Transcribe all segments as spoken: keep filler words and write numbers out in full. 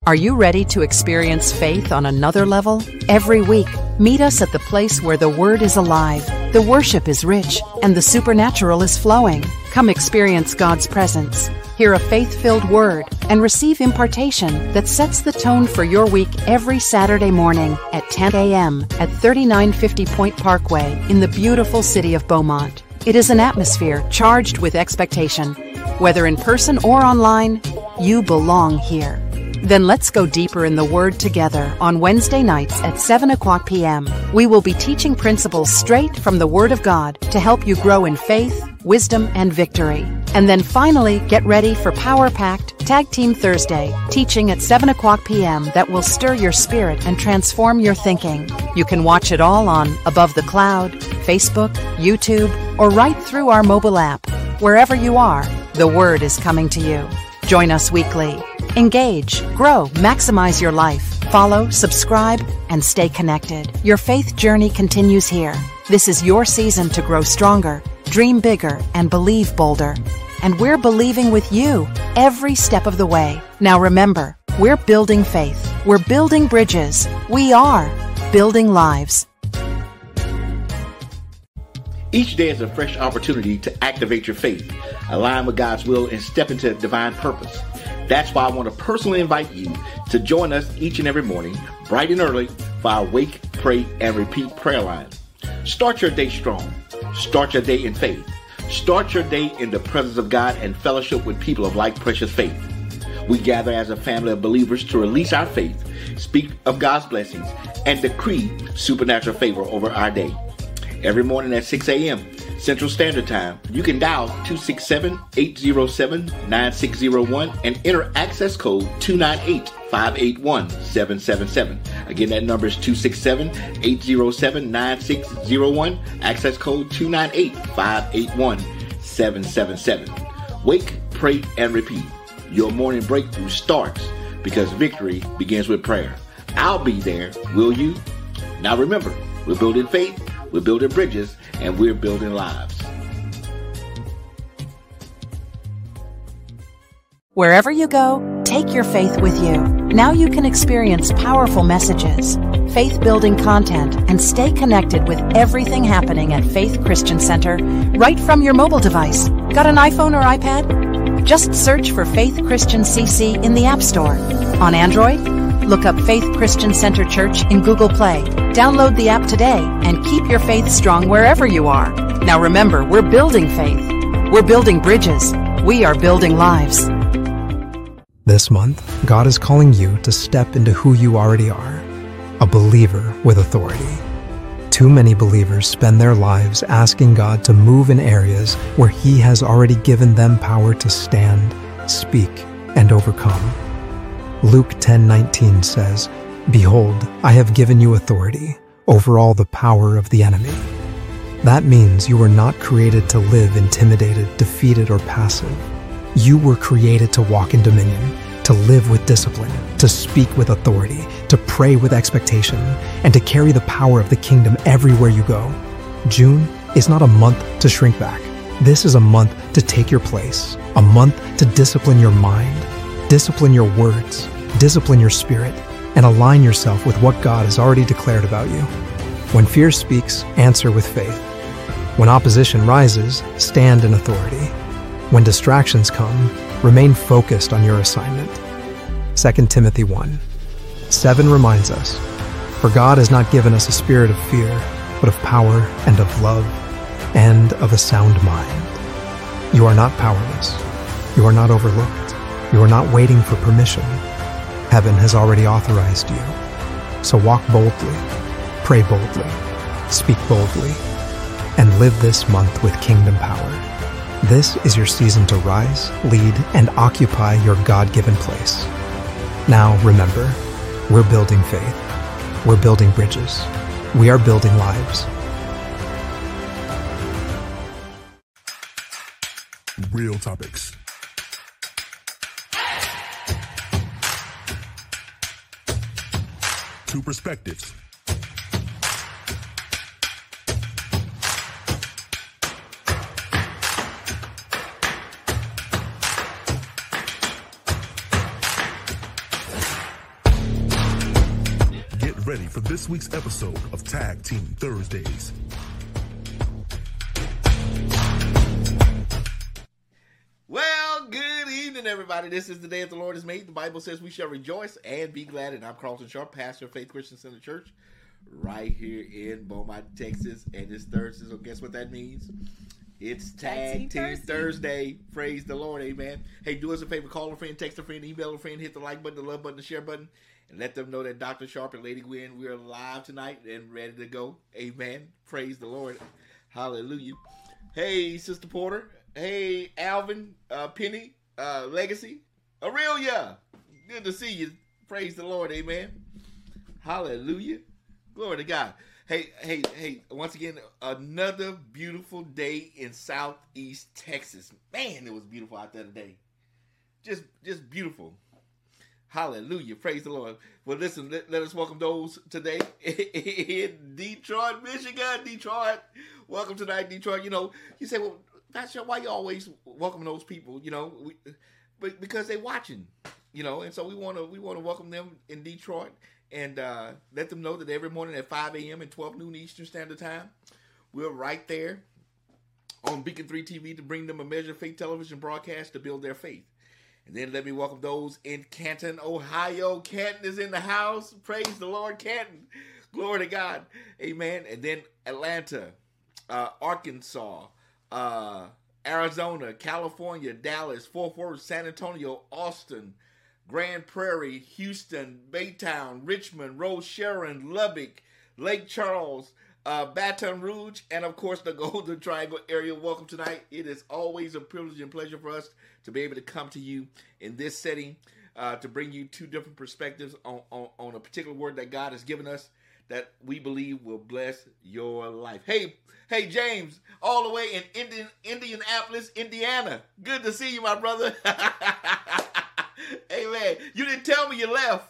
Are you ready to experience faith on another level? Every week, meet us at the place where the Word is alive, the worship is rich, and the supernatural is flowing. Come experience God's presence, hear a faith-filled word, and receive impartation that sets the tone for your week every Saturday morning at ten a.m. at thirty-nine fifty Point Parkway in the beautiful city of Beaumont. It is an atmosphere charged with expectation. Whether in person or online, you belong here. Then let's go deeper in the Word together on Wednesday nights at seven o'clock p.m. We will be teaching principles straight from the Word of God to help you grow in faith, wisdom, and victory. And then finally, get ready for Power-Packed Tag Team Thursday, teaching at seven o'clock p.m. that will stir your spirit and transform your thinking. You can watch it all on Above the Cloud, Facebook, YouTube, or right through our mobile app. Wherever you are, the Word is coming to you. Join us weekly. Engage, grow, maximize your life. Follow, subscribe, and stay connected. Your faith journey continues here. This is your season to grow stronger, dream bigger, and believe bolder. And we're believing with you every step of the way. Now remember, we're building faith. We're building bridges. We are building lives. Each day is a fresh opportunity to activate your faith, align with God's will, and step into divine purpose. That's why I want to personally invite you to join us each and every morning, bright and early, for our Wake, Pray, and Repeat prayer line. Start your day strong. Start your day in faith. Start your day in the presence of God and fellowship with people of like precious faith. We gather as a family of believers to release our faith, speak of God's blessings, and decree supernatural favor over our day. Every morning at six a.m. Central Standard Time, you can dial two six seven, eight zero seven, nine six zero one and enter access code two nine eight, five eight one, seven seven seven. Again, that number is two six seven, eight zero seven, nine six zero one, access code two nine eight, five eight one, seven seven seven. Wake, pray, and repeat. Your morning breakthrough starts because victory begins with prayer. I'll be there, will you? Now remember, we're building faith, we're building bridges, and we're building lives. Wherever you go, take your faith with you. Now you can experience powerful messages, faith-building content, and stay connected with everything happening at Faith Christian Center right from your mobile device. Got an iPhone or iPad? Just search for Faith Christian C C in the App Store. On Android, look up Faith Christian Center Church in Google Play. Download the app today and keep your faith strong wherever you are. Now remember, we're building faith. We're building bridges. We are building lives. This month, God is calling you to step into who you already are, a believer with authority. Too many believers spend their lives asking God to move in areas where He has already given them power to stand, speak, and overcome. Luke ten nineteen says, "Behold, I have given you authority over all the power of the enemy." That means you were not created to live intimidated, defeated, or passive. You were created to walk in dominion, to live with discipline, to speak with authority, to pray with expectation, and to carry the power of the kingdom everywhere you go. June is not a month to shrink back. This is a month to take your place, a month to discipline your mind, discipline your words, discipline your spirit, and align yourself with what God has already declared about you. When fear speaks, answer with faith. When opposition rises, stand in authority. When distractions come, remain focused on your assignment. Second Timothy one seven reminds us, "For God has not given us a spirit of fear, but of power and of love and of a sound mind." You are not powerless. You are not overlooked. You are not waiting for permission. Heaven has already authorized you. So walk boldly, pray boldly, speak boldly, and live this month with kingdom power. This is your season to rise, lead, and occupy your God-given place. Now remember, we're building faith. We're building bridges. We are building lives. Real topics. Two perspectives. Get ready for this week's episode of Tag Team Thursdays. Well, good evening, everybody. This is the day that the Lord has made. The Bible says we shall rejoice and be glad. And I'm Carlton Sharp, pastor of Faith Christian Center Church, right here in Beaumont, Texas. And it's Thursday, so guess what that means? It's Tag, Tag Team, Team Thursday. Thursday. Praise the Lord, amen. Hey, do us a favor, call a friend, text a friend, email a friend, hit the like button, the love button, the share button, and let them know that Doctor Sharp and Lady Gwen, we are live tonight and ready to go. Amen. Praise the Lord. Hallelujah. Hey, Sister Porter. Hey, Alvin, uh, Penny, uh, Legacy, Aurelia. Good to see you. Praise the Lord. Amen. Hallelujah. Glory to God. Hey, hey, hey, once again, another beautiful day in Southeast Texas. Man, it was beautiful out there today. Just just beautiful. Hallelujah. Praise the Lord. Well, listen, let, let us welcome those today in Detroit, Michigan. Detroit. Welcome tonight, Detroit. You know, you say, well, Pastor, why you always welcome those people? You know, we, but because they're watching, you know, and so we want to we want to welcome them in Detroit. And uh, let them know that every morning at five a.m. and twelve noon Eastern Standard Time, we're right there on Beacon three T V to bring them a Measure of Faith television broadcast to build their faith. And then let me welcome those in Canton, Ohio. Canton is in the house. Praise the Lord, Canton. Glory to God. Amen. And then Atlanta, uh, Arkansas, uh, Arizona, California, Dallas, Fort Worth, San Antonio, Austin, Grand Prairie, Houston, Baytown, Richmond, Rose Sharon, Lubbock, Lake Charles, uh, Baton Rouge, and of course the Golden Triangle area. Welcome tonight. It is always a privilege and pleasure for us to be able to come to you in this setting uh, to bring you two different perspectives on, on, on a particular word that God has given us that we believe will bless your life. Hey, hey, James, all the way in Indian, Indianapolis, Indiana. Good to see you, my brother. Amen. You didn't tell me you left.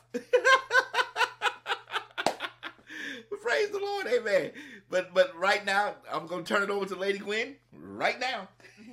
Praise the Lord. Amen. But but right now, I'm going to turn it over to Lady Gwen right now.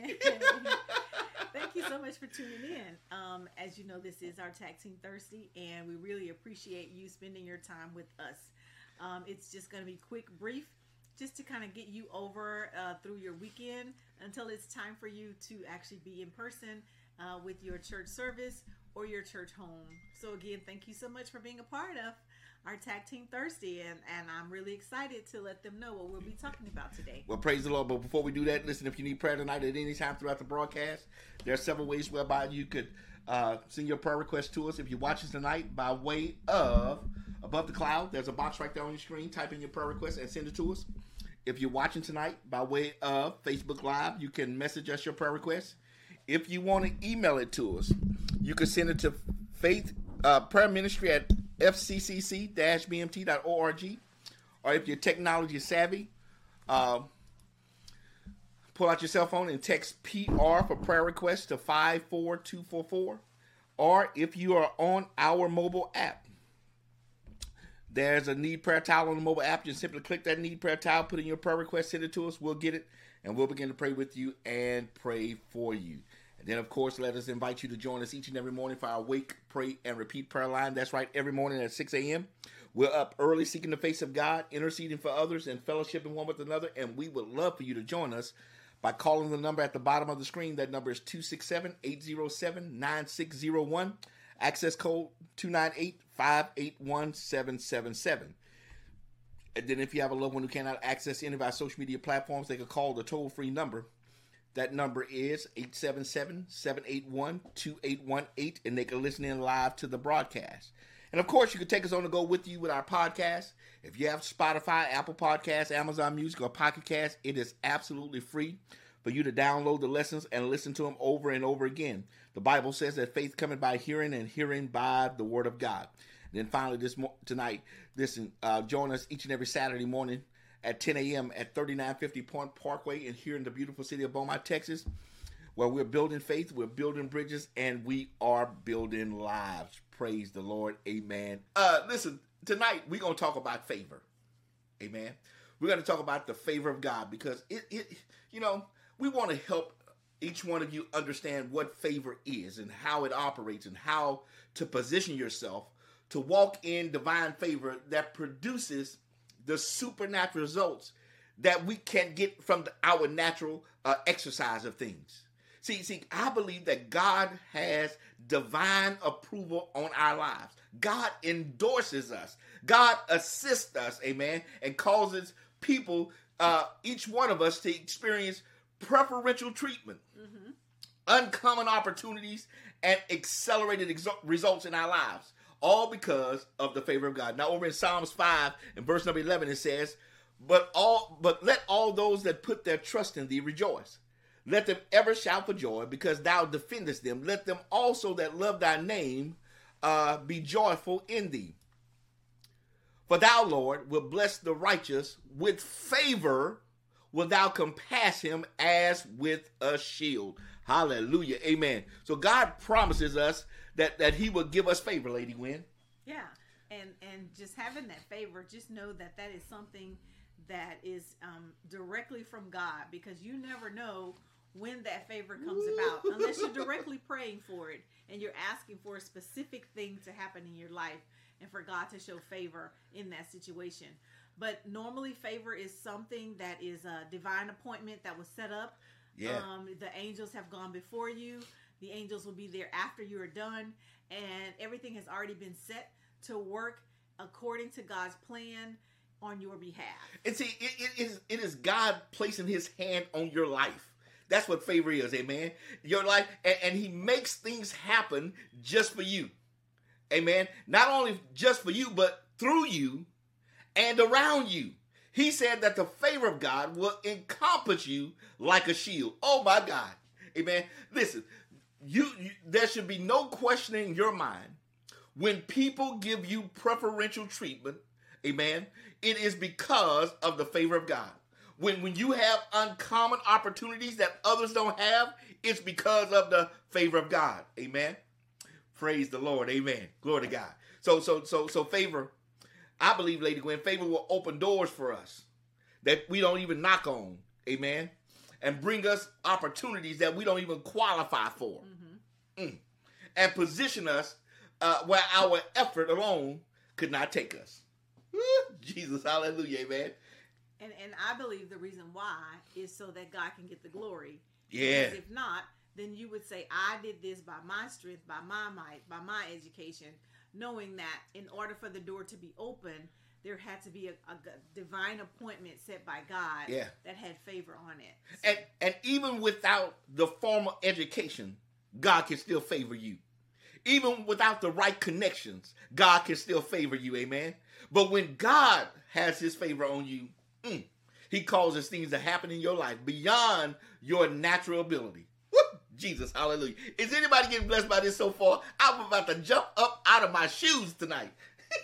Thank you so much for tuning in. Um, as you know, this is our Tag Team Thursday, and we really appreciate you spending your time with us. Um, it's just going to be quick, brief, just to kind of get you over uh, through your weekend until it's time for you to actually be in person uh, with your church service or your church home. So again, thank you so much for being a part of our Tag Team Thursday, and, and I'm really excited to let them know what we'll be talking about today. Well, praise the Lord. But before we do that, listen, if you need prayer tonight at any time throughout the broadcast, there are several ways whereby you could uh, send your prayer request to us. If you watch us tonight by way of Above the Cloud, there's a box right there on your screen. Type in your prayer request and send it to us. If you're watching tonight by way of Facebook Live, you can message us your prayer request. If you want to email it to us, you can send it to faith uh, prayer ministry at f c c c dash b m t dot org. Or if you're technology savvy, uh, pull out your cell phone and text P R for prayer request to five four two four four. Or if you are on our mobile app, there's a Need Prayer Tile on the mobile app. Just simply click that Need Prayer Tile, put in your prayer request, send it to us. We'll get it, and we'll begin to pray with you and pray for you. And then, of course, let us invite you to join us each and every morning for our Wake, Pray, and Repeat prayer line. That's right, every morning at six a.m. We're up early seeking the face of God, interceding for others, and fellowshipping one with another. And we would love for you to join us by calling the number at the bottom of the screen. That number is two six seven, eight zero seven, nine six zero one. Access code two nine eight, five eight one, seven seven seven. And then if you have a loved one who cannot access any of our social media platforms, they can call the toll-free number. That number is eight seven seven, seven eight one, two eight one eight, and they can listen in live to the broadcast. And, of course, you can take us on the go with you with our podcast. If you have Spotify, Apple Podcasts, Amazon Music, or Pocket Cast, it is absolutely free for you to download the lessons and listen to them over and over again. The Bible says that faith cometh by hearing, and hearing by the word of God. And then finally, this mo- tonight, listen, uh, join us each and every Saturday morning at ten a.m. at thirty-nine fifty Point Parkway and here in the beautiful city of Beaumont, Texas, where we're building faith, we're building bridges, and we are building lives. Praise the Lord. Amen. Uh, listen, tonight we're going to talk about favor. Amen. We're going to talk about the favor of God because, it, it, you know, we want to help each one of you understand what favor is and how it operates and how to position yourself to walk in divine favor that produces the supernatural results that we can get from the, our natural uh, exercise of things. See, see, I believe that God has divine approval on our lives. God endorses us. God assists us, amen, and causes people, uh, each one of us, to experience preferential treatment, mm-hmm. uncommon opportunities, and accelerated exo- results in our lives, all because of the favor of God. Now, over in Psalms five and verse number eleven, it says, But all, but let all those that put their trust in thee rejoice. Let them ever shout for joy, because thou defendest them. Let them also that love thy name uh, be joyful in thee. For thou, Lord, will bless the righteous with favor, will thou compass him as with a shield. Hallelujah. Amen. So God promises us that, that he will give us favor, Lady Gwen. Yeah. And, and just having that favor, just know that that is something that is um, directly from God, because you never know when that favor comes about unless you're directly praying for it and you're asking for a specific thing to happen in your life and for God to show favor in that situation. But normally favor is something that is a divine appointment that was set up. Yeah. Um, the angels have gone before you. The angels will be there after you are done, and everything has already been set to work according to God's plan on your behalf. And see, it, it is it is God placing his hand on your life. That's what favor is, amen. Your life, and, and he makes things happen just for you. Amen. Not only just for you, but through you and around you. He said that the favor of God will encompass you like a shield. Oh my God. Amen. Listen, you, you there should be no question in your mind when people give you preferential treatment. Amen. It is because of the favor of God. When, when you have uncommon opportunities that others don't have, it's because of the favor of God. Amen. Praise the Lord. Amen. Glory to God. So, so, so, so favor, I believe, Lady Gwen, favor will open doors for us that we don't even knock on. Amen. And bring us opportunities that we don't even qualify for. Mm-hmm. Mm. And position us uh, where our effort alone could not take us. Woo, Jesus, hallelujah, amen. And and I believe the reason why is so that God can get the glory. Yeah. Because if not, then you would say, I did this by my strength, by my might, by my education, knowing that in order for the door to be open, there had to be a, a divine appointment set by God yeah. that had favor on it. So, and and even without the formal education, God can still favor you. Even without the right connections, God can still favor you, amen? But when God has his favor on you, mm, he causes things to happen in your life beyond your natural ability. Woo! Jesus, hallelujah. Is anybody getting blessed by this so far? I'm about to jump up out of my shoes tonight.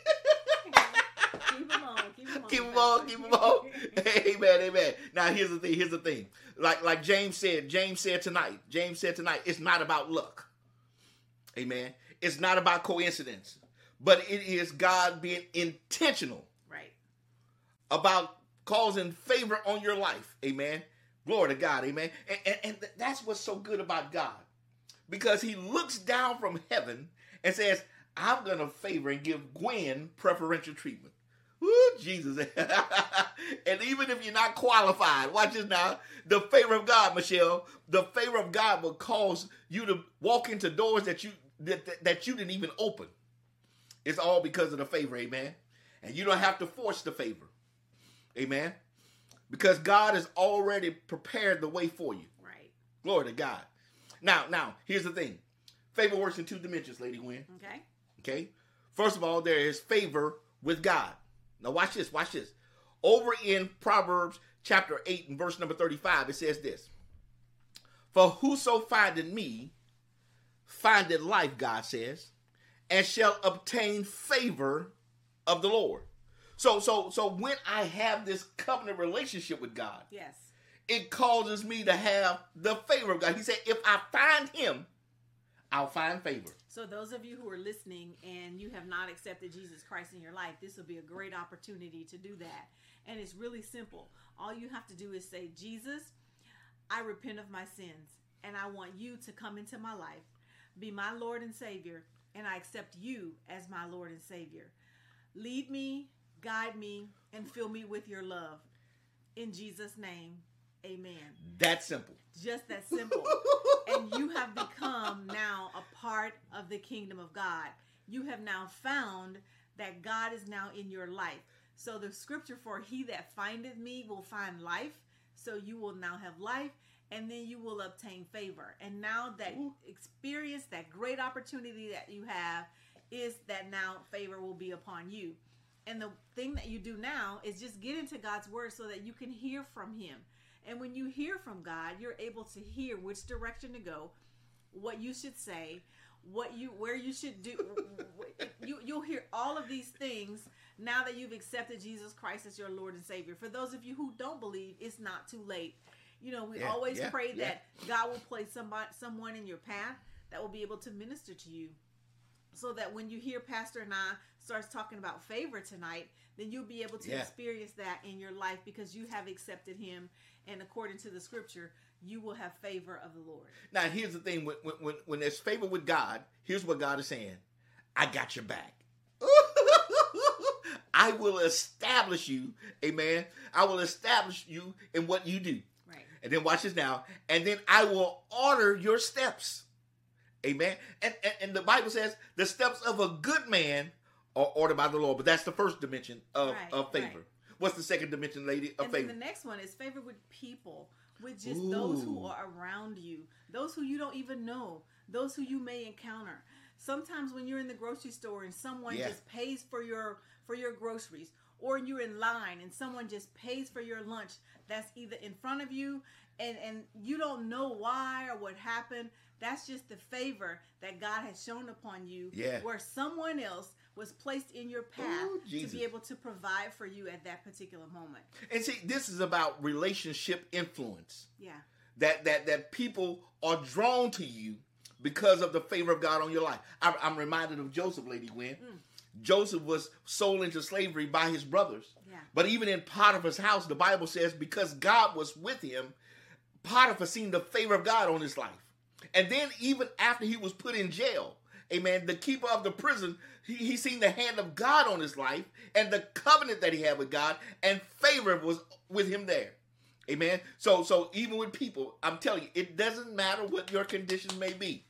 Keep them on, keep them on. Keep them on, keep them on. Amen, amen. Now, here's the thing, here's the thing. Like, like James said, James said tonight, James said tonight, it's not about luck. Amen. It's not about coincidence, but it is God being intentional. Right. About causing favor on your life. Amen. Glory to God. Amen. And, and, and that's what's so good about God, because he looks down from heaven and says, I'm going to favor and give Gwen preferential treatment. Woo, Jesus. And even if you're not qualified, watch this now. The favor of God, Michelle, the favor of God will cause you to walk into doors that you that, that, that you didn't even open. It's all because of the favor, amen. And you don't have to force the favor. Amen. Because God has already prepared the way for you. Right. Glory to God. Now, now, here's the thing. Favor works in two dimensions, Lady Gwen. Okay. Okay. First of all, there is favor with God. Now watch this, watch this. Over in Proverbs chapter eight and verse number thirty-five, it says this. For whoso findeth me, findeth life, God says, and shall obtain favor of the Lord. So, so, so when I have this covenant relationship with God, yes, it causes me to have the favor of God. He said, if I find him, I'll find favor. So those of you who are listening and you have not accepted Jesus Christ in your life, this will be a great opportunity to do that. And it's really simple. All you have to do is say, Jesus, I repent of my sins, and I want you to come into my life, be my Lord and Savior, and I accept you as my Lord and Savior. Lead me, guide me, and fill me with your love. In Jesus' name, amen. That simple. Just that simple. And you have become now a part of the kingdom of God. You have now found that God is now in your life. So the scripture for he that findeth me will find life. So you will now have life, and then you will obtain favor. And now that Ooh. experience, that great opportunity that you have, is that now favor will be upon you. And the thing that you do now is just get into God's word so that you can hear from him. And when you hear from God, you're able to hear which direction to go, what you should say, what you where you should do. you you'll hear all of these things now that you've accepted Jesus Christ as your Lord and Savior. For those of you who don't believe, it's not too late. You know, we yeah, always yeah, pray yeah. that God will place somebody someone in your path that will be able to minister to you. So that when you hear Pastor and I starts talking about favor tonight, then you'll be able to yeah. experience that in your life because you have accepted him. And according to the scripture, you will have favor of the Lord. Now, here's the thing. When, when, when there's favor with God, here's what God is saying. I got your back. I will establish you, amen. I will establish you in what you do. Right. And then watch this now. And then I will order your steps. Amen. And, and and the Bible says the steps of a good man are ordered by the Lord. But that's the first dimension of, right, of favor. Right. What's the second dimension, lady, of and favor? And the next one is favor with people, with just Ooh. those who are around you, those who you don't even know, those who you may encounter. Sometimes when you're in the grocery store and someone yeah. just pays for your for your groceries, or you're in line and someone just pays for your lunch that's either in front of you and, and you don't know why or what happened. That's just the favor that God has shown upon you, yeah. where someone else was placed in your path Ooh, to be able to provide for you at that particular moment. And see, this is about relationship influence. Yeah. That that that people are drawn to you because of the favor of God on your life. I'm, I'm reminded of Joseph, Lady Gwen. Mm. Joseph was sold into slavery by his brothers. Yeah. But even in Potiphar's house, the Bible says because God was with him, Potiphar seen the favor of God on his life. And then even after he was put in jail, amen, the keeper of the prison, he, he seen the hand of God on his life and the covenant that he had with God, and favor was with him there. Amen. So, so even with people, I'm telling you, it doesn't matter what your conditions may be.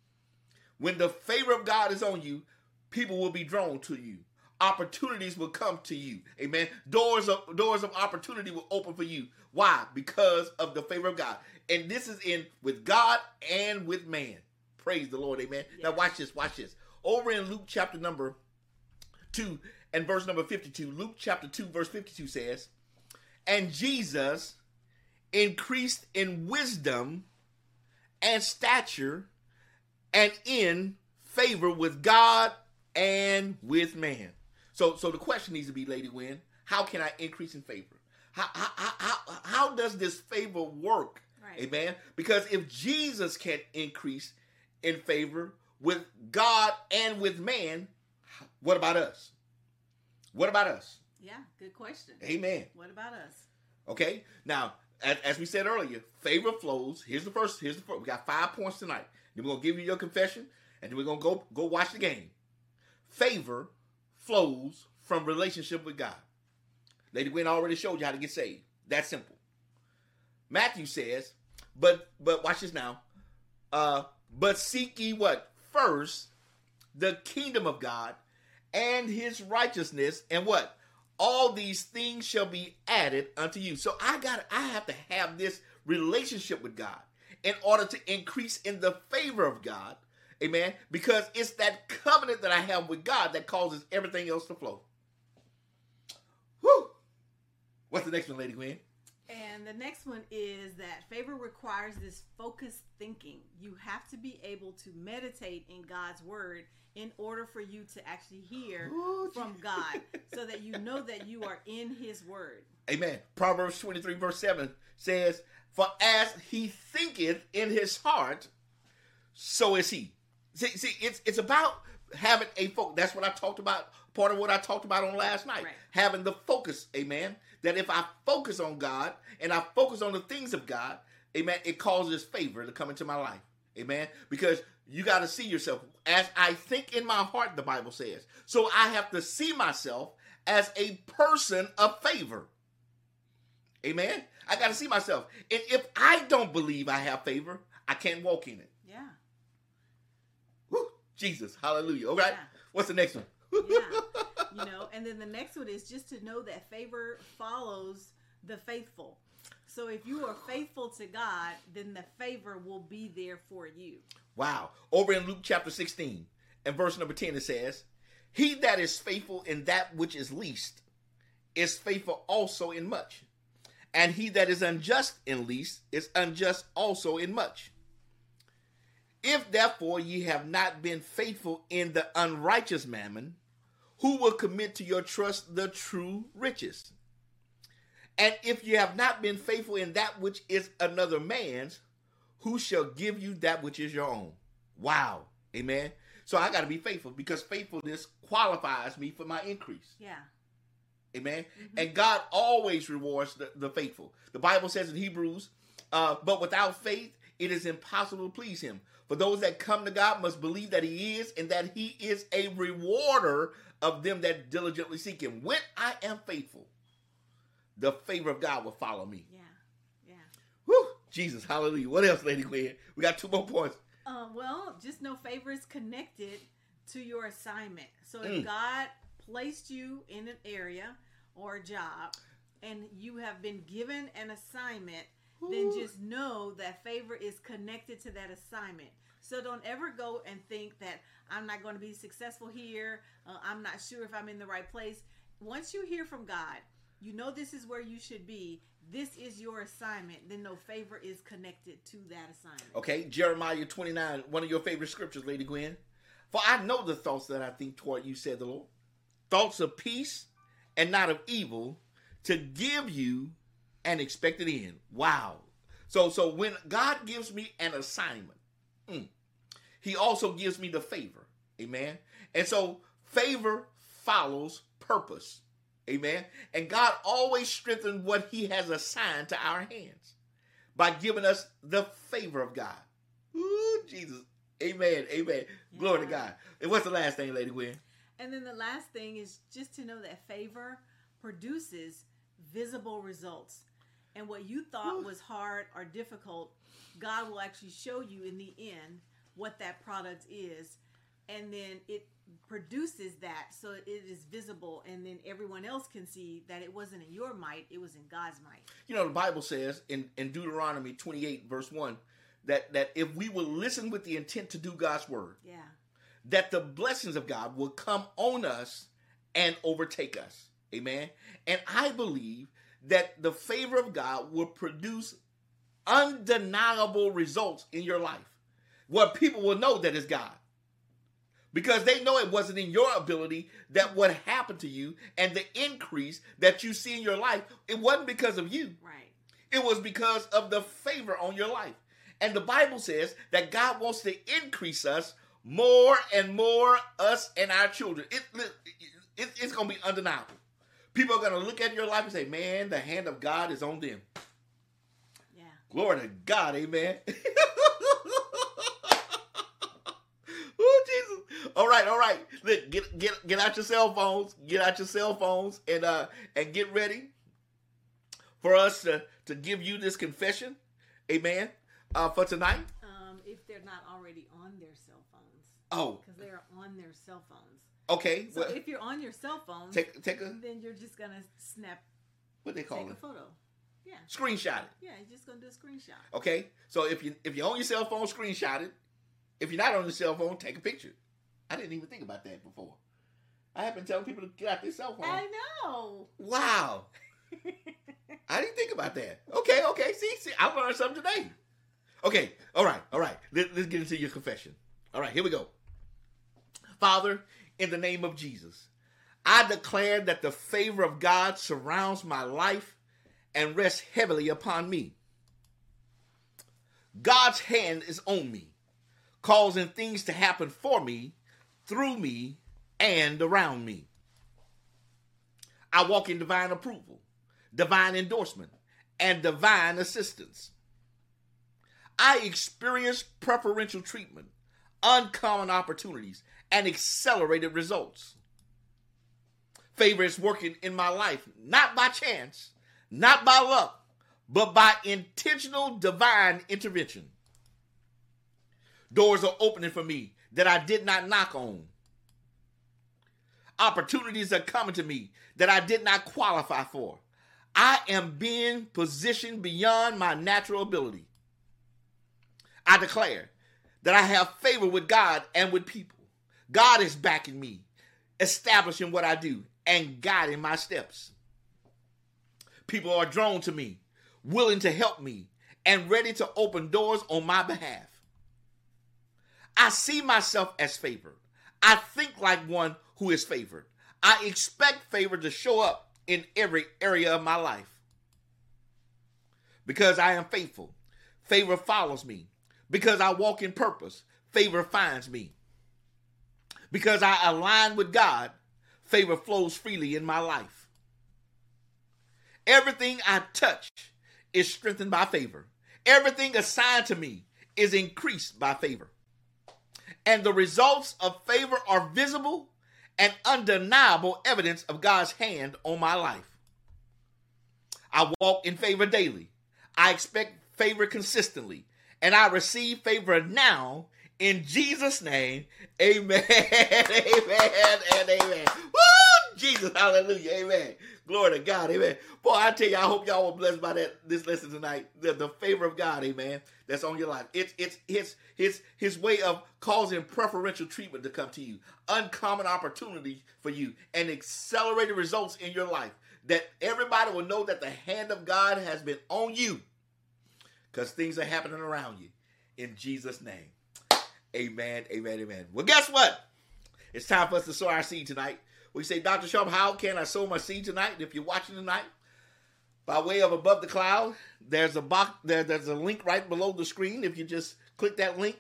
When the favor of God is on you, people will be drawn to you. Opportunities will come to you. Amen. Doors of doors of opportunity will open for you. Why? Because of the favor of God. And this is in with God and with man. Praise the Lord. Amen. Yeah. Now watch this. Watch this. Over in Luke chapter number two and verse number fifty-two. Luke chapter two verse fifty-two says, and Jesus increased in wisdom and stature and in favor with God and with man. So, so the question needs to be, Lady Gwen, how can I increase in favor? How, how, how, how does this favor work? Right. Amen. Because if Jesus can increase in favor with God and with man, what about us? What about us? Yeah, good question. Amen. What about us? Okay. Now, as, as we said earlier, favor flows. Here's the first. Here's the first. We got five points tonight. Then we're gonna give you your confession, and then we're gonna go go watch the game. Favor flows from relationship with God. Lady Gwen already showed you how to get saved. That's simple. Matthew says, but but watch this now. Uh, but seek ye what? First, the kingdom of God and his righteousness, and what? All these things shall be added unto you. So I got I have to have this relationship with God in order to increase in the favor of God. Amen. Because it's that covenant that I have with God that causes everything else to flow. Whew. What's the next one, Lady Gwen? And the next one is that favor requires this focused thinking. You have to be able to meditate in God's word in order for you to actually hear Ooh. From God, so that you know that you are in his word. Amen. Proverbs twenty-three verse seven says, for as he thinketh in his heart, so is he. See, see, it's it's about having a focus. That's what I talked about. Part of what I talked about on last night. Right. Having the focus, amen. That if I focus on God and I focus on the things of God, amen, it causes favor to come into my life. Amen. Because You got to see yourself. As I think in my heart, the Bible says. So I have to see myself as a person of favor. Amen? I got to see myself. And if I don't believe I have favor, I can't walk in it. Yeah. Woo, Jesus, hallelujah. All right, Yeah. What's the next one? Yeah. You know, and then the next one is just to know that favor follows the faithful. So if you are faithful to God, then the favor will be there for you. Wow. Over in Luke chapter sixteen and verse number ten, it says, he that is faithful in that which is least is faithful also in much. And he that is unjust in least is unjust also in much. If therefore ye have not been faithful in the unrighteous mammon, who will commit to your trust the true riches? And if you have not been faithful in that which is another man's, who shall give you that which is your own? Wow. Amen. So I got to be faithful because faithfulness qualifies me for my increase. Yeah. Amen. Mm-hmm. And God always rewards the, the faithful. The Bible says in Hebrews, uh, but without faith, it is impossible to please him. For those that come to God must believe that he is and that he is a rewarder of them that diligently seek him. When I am faithful, the favor of God will follow me. Yeah. Yeah. Whew. Jesus, hallelujah. What else, Lady Gwen? We got two more points. Uh, well, just know favor is connected to your assignment. So if Mm. God placed you in an area or a job and you have been given an assignment, Ooh. Then just know that favor is connected to that assignment. So don't ever go and think that I'm not going to be successful here. Uh, I'm not sure if I'm in the right place. Once you hear from God, you know this is where you should be. This is your assignment. Then no favor is connected to that assignment. Okay, Jeremiah twenty-nine, one of your favorite scriptures, Lady Gwen. For I know the thoughts that I think toward you, said the Lord. Thoughts of peace and not of evil, to give you an expected end. Wow. So, so when God gives me an assignment, mm, he also gives me the favor. Amen. And so favor follows purpose. Amen. And God always strengthens what he has assigned to our hands by giving us the favor of God. Ooh, Jesus. Amen. Amen. Yeah. Glory to God. And what's the last thing, Lady Gwen? And then the last thing is just to know that favor produces visible results. And what you thought Ooh. was hard or difficult, God will actually show you in the end what that product is. And then it produces that so it is visible, and then everyone else can see that it wasn't in your might, it was in God's might. You know, the Bible says in, in Deuteronomy twenty-eight, verse one, that, that if we will listen with the intent to do God's word, yeah, that the blessings of God will come on us and overtake us. Amen. And I believe that the favor of God will produce undeniable results in your life, where people will know that it's God. Because they know it wasn't in your ability that what happened to you and the increase that you see in your life, it wasn't because of you. Right. It was because of the favor on your life. And the Bible says that God wants to increase us more and more, us and our children. It, it, it's going to be undeniable. People are going to look at your life and say, man, the hand of God is on them. Yeah. Glory to God, amen. Oh, Jesus. All right, all right. Look, get get get out your cell phones. Get out your cell phones and uh and get ready for us to, to give you this confession. Amen. Uh for tonight. Um, if they're not already on their cell phones. Oh. Because they are on their cell phones. Okay. So well, if you're on your cell phone, take take a then you're just gonna snap what they call take it? a photo. Yeah. Screenshot it. Yeah, you're just gonna do a screenshot. Okay. So if you if you're on your cell phone, screenshot it. If you're not on your cell phone, take a picture. I didn't even think about that before. I have been telling people to get out their cell phone. I know. Wow. I didn't think about that. Okay, okay. See, see, I learned something today. Okay, all right, all right. Let, let's get into your confession. All right, here we go. Father, in the name of Jesus, I declare that the favor of God surrounds my life and rests heavily upon me. God's hand is on me, causing things to happen for me, through me, and around me. I walk in divine approval, divine endorsement, and divine assistance. I experience preferential treatment, uncommon opportunities, and accelerated results. Favor is working in my life, not by chance, not by luck, but by intentional divine intervention. Doors are opening for me that I did not knock on. Opportunities are coming to me that I did not qualify for. I am being positioned beyond my natural ability. I declare that I have favor with God and with people. God is backing me, establishing what I do, and guiding my steps. People are drawn to me, willing to help me, and ready to open doors on my behalf. I see myself as favored. I think like one who is favored. I expect favor to show up in every area of my life. Because I am faithful, favor follows me. Because I walk in purpose, favor finds me. Because I align with God, favor flows freely in my life. Everything I touch is strengthened by favor. Everything assigned to me is increased by favor. And the results of favor are visible and undeniable evidence of God's hand on my life. I walk in favor daily. I expect favor consistently. And I receive favor now in Jesus' name. Amen, amen, and amen. Woo! Jesus, hallelujah, amen. Glory to God, amen. Boy, I tell you, I hope y'all were blessed by that this lesson tonight. The, the favor of God, amen, that's on your life. It's it's his his his way of causing preferential treatment to come to you, uncommon opportunity for you, and accelerated results in your life. That everybody will know that the hand of God has been on you, because things are happening around you. In Jesus' name, amen, amen, amen. Well, guess what? It's time for us to sow our seed tonight. We say, Doctor Sharp, how can I sow my seed tonight? And if you're watching tonight, by way of Above the Cloud, there's a box, there, there's a link right below the screen. If you just click that link,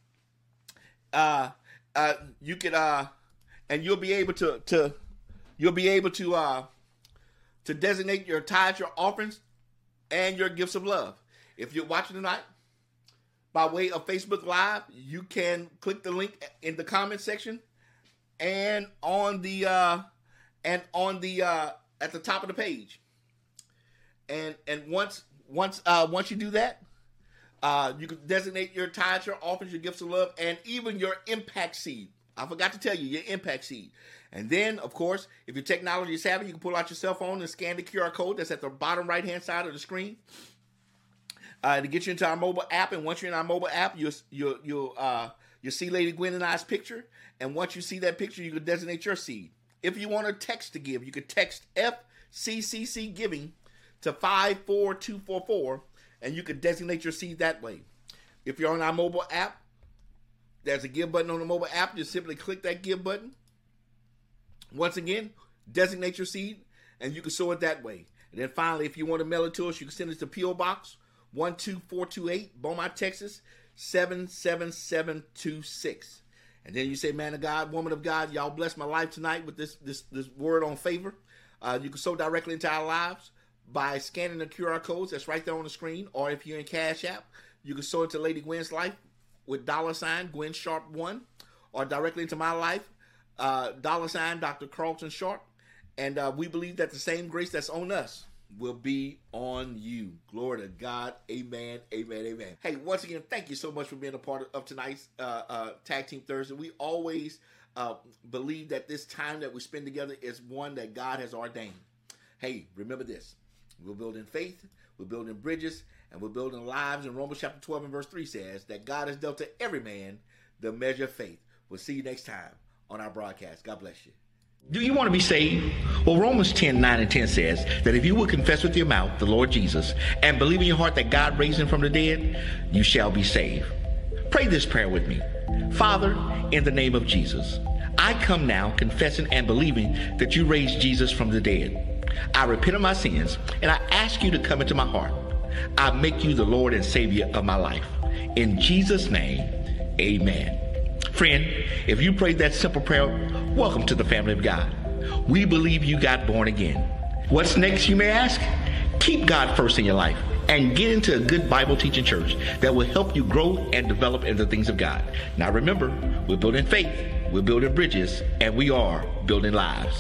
uh, uh, you can, uh, and you'll be able to, to, you'll be able to, uh, to designate your tithes, your offerings, and your gifts of love. If you're watching tonight by way of Facebook Live, you can click the link in the comment section. And on the uh, and on the uh, at the top of the page, and and once once uh, once you do that, uh, you can designate your tithes, your offerings, your gifts of love, and even your impact seed. I forgot to tell you your impact seed. And then, of course, if your technology is savvy, you can pull out your cell phone and scan the Q R code that's at the bottom right hand side of the screen uh, to get you into our mobile app. And once you're in our mobile app, you'll you'll you'll uh, you'll see Lady Gwen and I's picture. And once you see that picture, you can designate your seed. If you want to text to give, you can text F C C C Giving to five four two four four, and you can designate your seed that way. If you're on our mobile app, there's a give button on the mobile app. Just simply click that give button. Once again, designate your seed, and you can sow it that way. And then finally, if you want to mail it to us, you can send it to P O Box one two four two eight, Beaumont, Texas, seven seven seven two six. And then you say, man of God, woman of God, y'all bless my life tonight with this this this word on favor. Uh, you can sow directly into our lives by scanning the Q R codes that's right there on the screen. Or if you're in Cash App, you can sow into Lady Gwen's life with dollar sign Gwen Sharp one. Or directly into my life, uh, dollar sign Doctor Carlton Sharp. And uh, we believe that the same grace that's on us will be on you. Glory to God. Amen, amen, amen. Hey, once again, thank you so much for being a part of, of tonight's uh, uh, Tag Team Thursday. We always uh, believe that this time that we spend together is one that God has ordained. Hey, remember this. We're building faith, we're building bridges, and we're building lives. And Romans chapter twelve and verse three says that God has dealt to every man the measure of faith. We'll see you next time on our broadcast. God bless you. Do you want to be saved? Well, Romans ten, nine and ten says that if you will confess with your mouth the Lord Jesus and believe in your heart that God raised him from the dead, you shall be saved. Pray this prayer with me. Father, in the name of Jesus, I come now confessing and believing that you raised Jesus from the dead. I repent of my sins and I ask you to come into my heart. I make you the Lord and Savior of my life. In Jesus' name, amen. Friend, if you prayed that simple prayer, welcome to the family of God. We believe you got born again. What's next, you may ask? Keep God first in your life. and get into a good Bible teaching church that will help you grow and develop in the things of God. Now remember, we're building faith, we're building bridges, and we are building lives.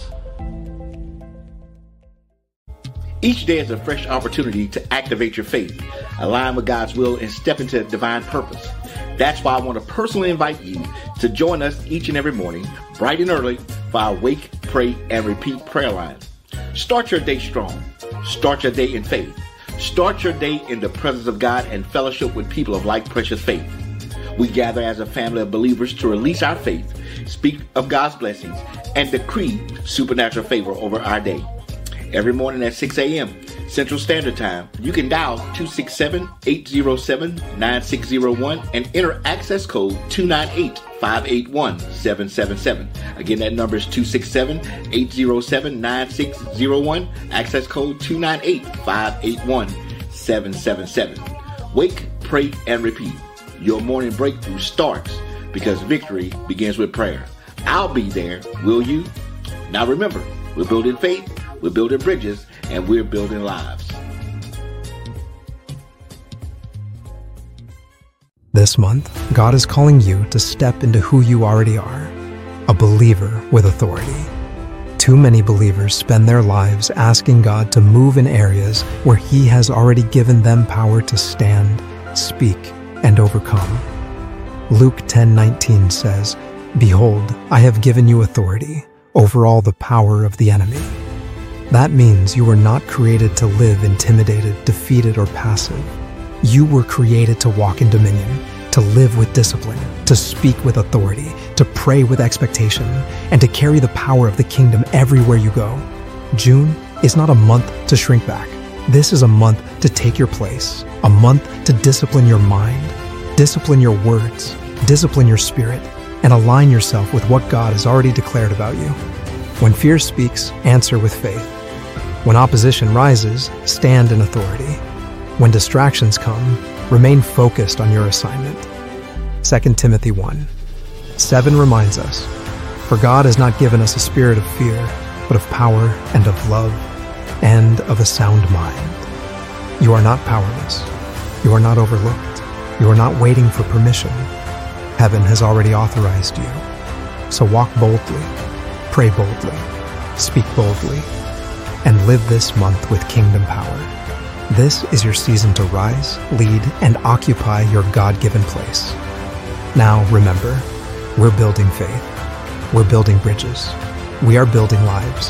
Each day is a fresh opportunity to activate your faith, align with God's will, and step into divine purpose. That's why I want to personally invite you to join us each and every morning, bright and early, for our Wake, Pray, and Repeat prayer line. Start your day strong. Start your day in faith. Start your day in the presence of God and fellowship with people of like precious faith. We gather as a family of believers to release our faith, speak of God's blessings, and decree supernatural favor over our day. Every morning at six a.m. Central Standard Time, you can dial two six seven, eight zero seven, nine six zero one and enter access code two nine eight, five eight one, seven seven seven. Again, that number is two six seven, eight zero seven, nine six zero one, access code two nine eight, five eight one, seven seven seven. Wake, pray, and repeat. Your morning breakthrough starts because victory begins with prayer. I'll be there, will you? Now remember, we're building faith, we're building bridges, and we're building lives. This month, God is calling you to step into who you already are, a believer with authority. Too many believers spend their lives asking God to move in areas where He has already given them power to stand, speak, and overcome. Luke ten nineteen says, "Behold, I have given you authority over all the power of the enemy." That means you were not created to live intimidated, defeated, or passive. You were created to walk in dominion, to live with discipline, to speak with authority, to pray with expectation, and to carry the power of the kingdom everywhere you go. June is not a month to shrink back. This is a month to take your place, a month to discipline your mind, discipline your words, discipline your spirit, and align yourself with what God has already declared about you. When fear speaks, answer with faith. When opposition rises, stand in authority. When distractions come, remain focused on your assignment. Second Timothy one seven reminds us, "For God has not given us a spirit of fear, but of power and of love and of a sound mind." You are not powerless. You are not overlooked. You are not waiting for permission. Heaven has already authorized you. So walk boldly, pray boldly, speak boldly, and live this month with kingdom power. This is your season to rise, lead, and occupy your God-given place. Now remember, we're building faith. We're building bridges. We are building lives.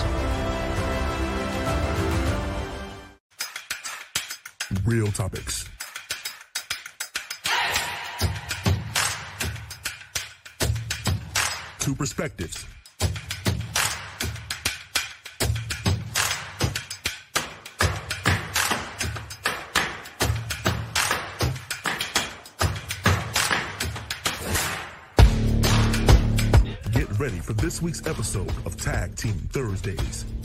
Real topics. Two perspectives. Get ready for this week's episode of Tag Team Thursdays.